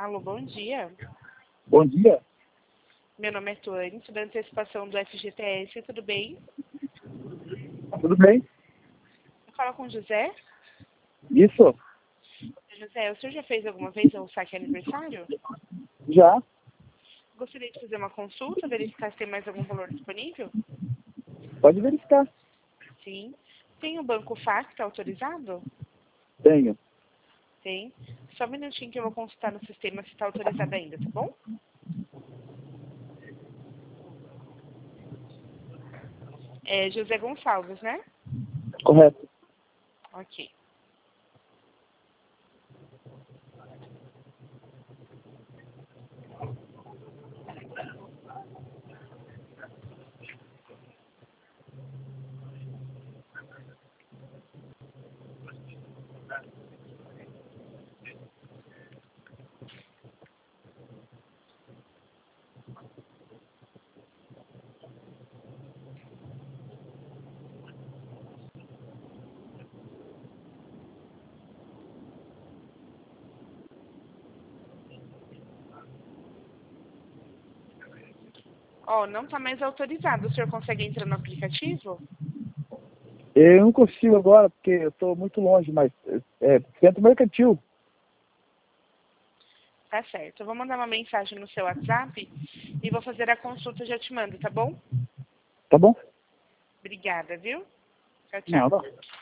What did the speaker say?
Alô, bom dia. Bom dia. Meu nome é Tuane, sou da antecipação do FGTS, tudo bem? Tudo bem? Eu falo com o José. Isso? José, o senhor já fez alguma vez o saque aniversário? Já? Gostaria de fazer uma consulta, verificar se tem mais algum valor disponível? Pode verificar. Sim. Tem o banco FAC autorizado? Tenho. Tem. Só um minutinho que eu vou consultar no sistema se está autorizado ainda, tá bom? É José Gonçalves, né? Correto. Ok. Ó, não está mais autorizado. O senhor consegue entrar no aplicativo? Eu não consigo agora, porque eu estou muito longe, mas centro mercantil. Tá certo. Eu vou mandar uma mensagem no seu WhatsApp e vou fazer a consulta e já te mando, tá bom? Tá bom? Obrigada, viu? Tchau, tchau. Não.